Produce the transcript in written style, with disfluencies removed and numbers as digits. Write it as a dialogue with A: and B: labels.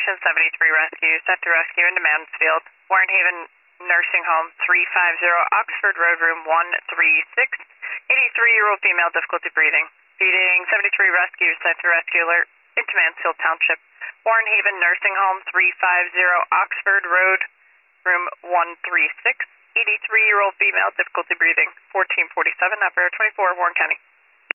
A: Station 73 Rescue, sent to rescue into Mansfield. Warren Haven Nursing Home, 350 Oxford Road, room 136. 83-year-old female, difficulty breathing. Feeding 73 Rescue, sent to rescue alert into Mansfield Township. Warren Haven Nursing Home, 350 Oxford Road, room 136. 83-year-old female, difficulty breathing. 1447, operator 24, Warren County.